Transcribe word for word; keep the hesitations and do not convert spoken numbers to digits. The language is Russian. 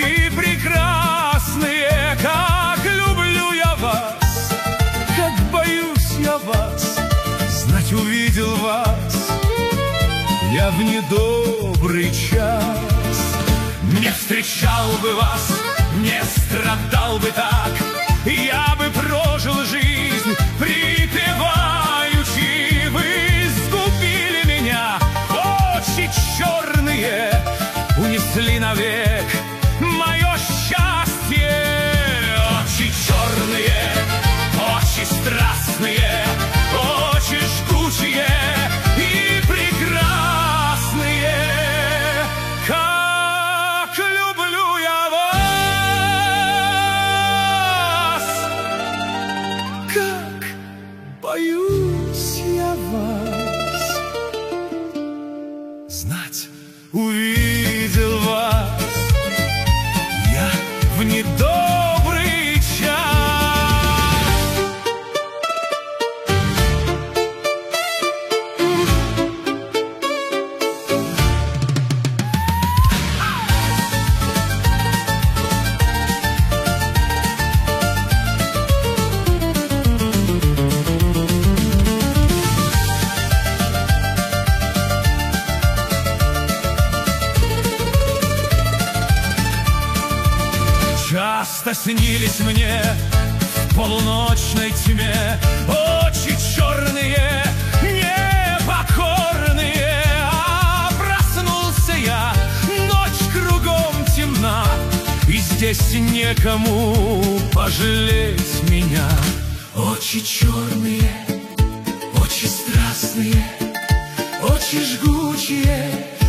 и прекрасные. Как люблю я вас, как боюсь я вас, знать увидел вас я в недобрый час. Не встречал бы вас, не страдал бы так, я бы прожил жизнь припеваючи. Вы сгубили меня, очи черные унесли навек мое счастье. Очи черные, очи страстные, очи жгучие и прекрасные. Как люблю я вас, как боюсь я вас, знать увидел вас я в недобрый час. Часто снились мне в полуночной тьме очи черные, непокорные. А проснулся я, ночь кругом темна, и здесь некому пожалеть меня. Очи черные, очи страстные, очи жгучие